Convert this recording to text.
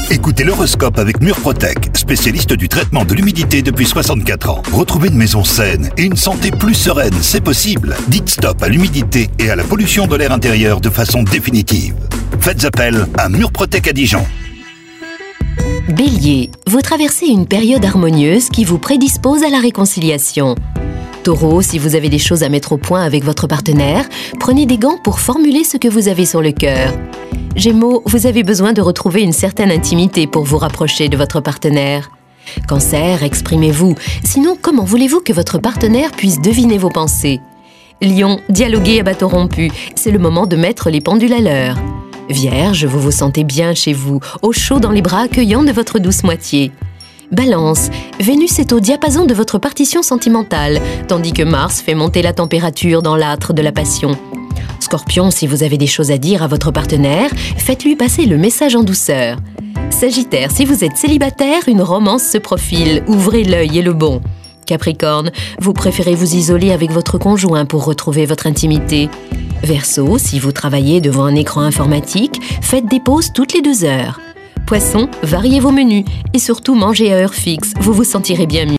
Écoutez l'horoscope avec Murprotec, spécialiste du traitement de l'humidité depuis 64 ans. Retrouvez une maison saine et une santé plus sereine, c'est possible. Dites stop à l'humidité et à la pollution de l'air intérieur de façon définitive. Faites appel à Murprotec à Dijon. Bélier, vous traversez une période harmonieuse qui vous prédispose à la réconciliation. Taureau, si vous avez des choses à mettre au point avec votre partenaire, prenez des gants pour formuler ce que vous avez sur le cœur. Gémeaux, vous avez besoin de retrouver une certaine intimité pour vous rapprocher de votre partenaire. Cancer, exprimez-vous, sinon comment voulez-vous que votre partenaire puisse deviner vos pensées? Lion, dialoguez à bâton rompu, c'est le moment de mettre les pendules à l'heure. Vierge, vous vous sentez bien chez vous, au chaud dans les bras accueillants de votre douce moitié. Balance, Vénus est au diapason de votre partition sentimentale, tandis que Mars fait monter la température dans l'âtre de la passion. Scorpion, si vous avez des choses à dire à votre partenaire, faites-lui passer le message en douceur. Sagittaire, si vous êtes célibataire, une romance se profile, ouvrez l'œil et le bon. Capricorne, vous préférez vous isoler avec votre conjoint pour retrouver votre intimité. Verseau, si vous travaillez devant un écran informatique, faites des pauses toutes les 2 heures. Poisson, variez vos menus et surtout mangez à heure fixe, vous vous sentirez bien mieux.